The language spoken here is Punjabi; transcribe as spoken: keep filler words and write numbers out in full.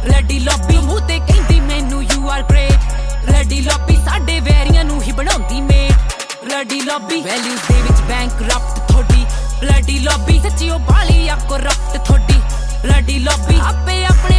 ਰੈਡੀ ਲੌਬੀ ਮੂੰਹ ਤੇ ਕਹਿੰਦੀ ਮੈਨੂੰ you are great ready lobby ਸਾਡੇ ਵੈਰੀਆਂ ਨੂੰ ਹੀ ਬਣਾਉਂਦੀ ਮੇਟ ਰੈਡੀ ਲੌਬੀ ਵੈਲਿਊਜ਼ ਦੇ ਵਿੱਚ ਬੈਂਕਰਪਟ ਥੋੜੀ ਰੈਡੀ ਲੌਬੀ ਸੱਚੀ ਉਹ ਬਾਲੀ ਆ ਕਰਪਟ ਥੋੜੀ ਰੈਡੀ ਲੌਬੀ ਆਪੇ ਆਪਣੇ